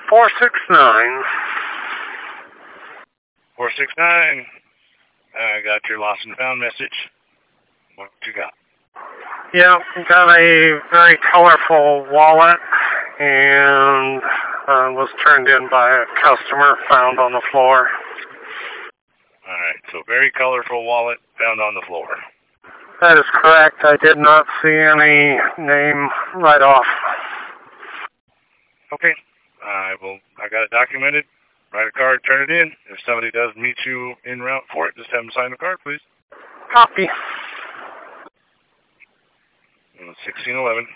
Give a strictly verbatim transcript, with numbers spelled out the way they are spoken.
four six nine. four six nine. I got your lost and found message. What you got? Yeah, got a very colorful wallet, and uh, was turned in by a customer found on the floor. Alright, so very colorful wallet found on the floor. That is correct. I did not see any name right off. Okay. I will. I got it documented. Write a card, turn it in. If somebody does meet you en route for it, just have them sign the card, please. Copy. sixteen eleven.